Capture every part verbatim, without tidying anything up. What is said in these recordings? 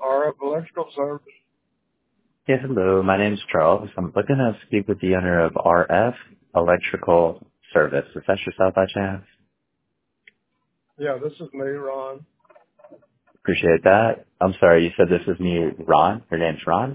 R F Electrical Service. Yeah, hello. My name's Charles. I'm looking to speak with the owner of R F Electrical Service. Is that yourself by chance? Yeah, this is me, Ron. Appreciate that. I'm sorry, you said this is me, Ron? Your name's Ron?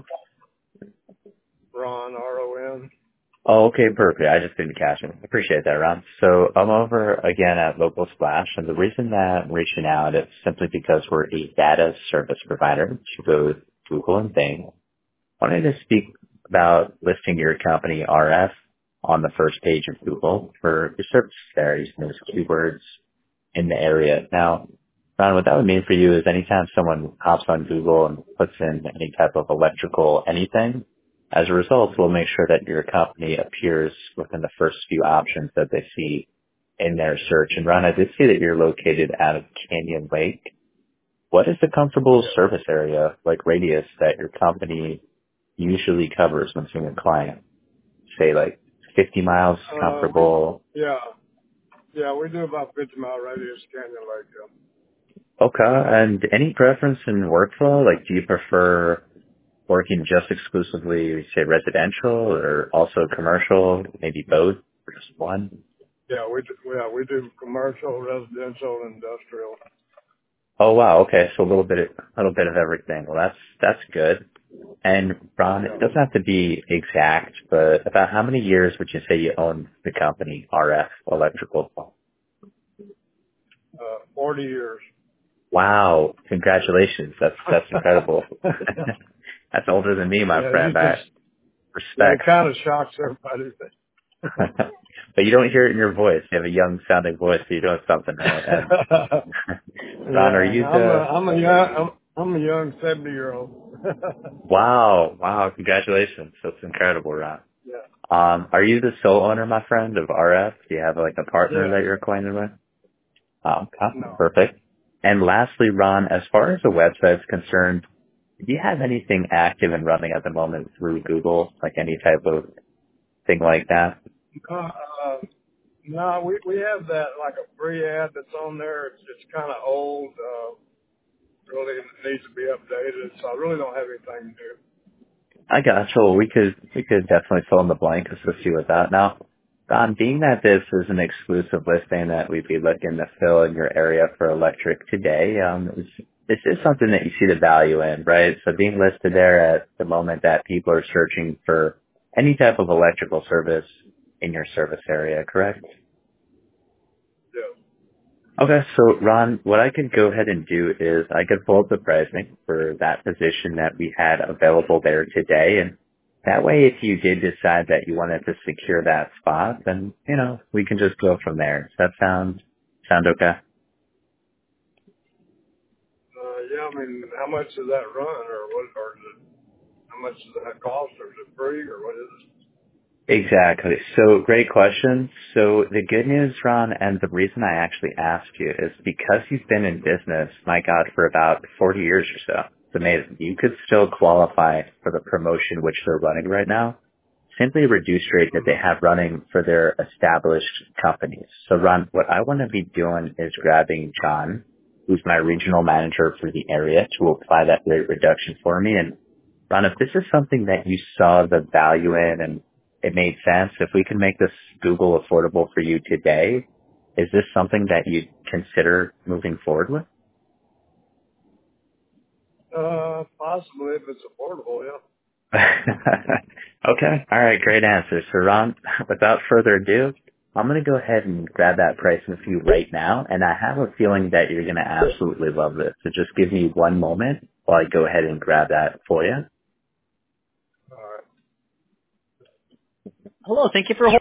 Ron, R O N. Oh, okay, perfect. I just didn't catch it. Appreciate that, Ron. So I'm over again at Local Splash, and the reason that I'm reaching out is simply because we're a data service provider to both Google and Bing. I wanted to speak about listing your company R F on the first page of Google for your services there, using those keywords in the area. Now, Ron, what that would mean for you is anytime someone hops on Google and puts in any type of electrical anything, as a result, we'll make sure that your company appears within the first few options that they see in their search. And Ron, I did see that you're located out of Canyon Lake. What is the comfortable service area, like radius, that your company usually covers when seeing a client? Say like fifty miles Uh, we, comfortable. yeah, yeah, we do about fifty mile radius Canyon Lake. Yeah. Okay. And any preference in workflow? Like, do you prefer working just exclusively, say, residential or also commercial, maybe both or just one? Yeah, we do, yeah, we do commercial, residential, industrial. Oh, wow. Okay. So a little bit, a little bit of everything. Well, that's, that's good. And Ron, it doesn't have to be exact, but about how many years would you say you own the company, R F Electrical? Uh, forty years. Wow. Congratulations. That's, that's incredible. That's older than me, my Yeah, friend. it I just, yeah, it respect. kind of shocks everybody. But you don't hear it in your voice. You have a young sounding voice, so you're doing something right. And Ron, are Yeah, you I'm a, the, I'm a young, I'm, I'm a young seventy year old. wow, wow, congratulations. That's incredible, Ron. Yeah. Um, are you the sole owner, my friend, of R F? Do you have like a partner Yeah. that you're acquainted with? Oh, okay, No. perfect. And lastly, Ron, as far as the website's concerned, do you have anything active and running at the moment through Google, like any type of thing like that? Uh, uh, no, we we have that like a free ad that's on there. It's it's kind of old. Uh, really needs to be updated. So I really don't have anything new. I got you. We could we could definitely fill in the blank assist you with that. Now, Don, being that this is an exclusive listing that we'd be looking to fill in your area for electric today, um, this this is something that you see the value in, right? So being listed there at the moment that people are searching for any type of electrical service in your service area, correct? Yeah. Okay, so Ron, what I could go ahead and do is I could pull up the pricing for that position that we had available there today, and that way if you did decide that you wanted to secure that spot, then, you know, we can just go from there. Does that sound, sound okay? Uh, yeah. I mean, how much does that run, or what, or is it, how much does that cost, or is it free, or what is it? Exactly. So great question. So the good news, Ron, and the reason I actually asked you is because you've been in business, my God, for about forty years or so. It's amazing. You could still qualify for the promotion which they're running right now. Simply a reduced rate that they have running for their established companies. So Ron, what I want to be doing is grabbing John, who's my regional manager for the area, to apply that rate reduction for me. And Ron, if this is something that you saw the value in and it made sense, if we can make this Google affordable for you today, is this something that you'd consider moving forward with? Uh, possibly if it's affordable. Yeah. Okay. All right. Great answer. So Ron, without further ado, I'm going to go ahead and grab that price with you right now. And I have a feeling that you're going to absolutely love this. So just give me one moment while I go ahead and grab that for you. All right. Hello. Thank you for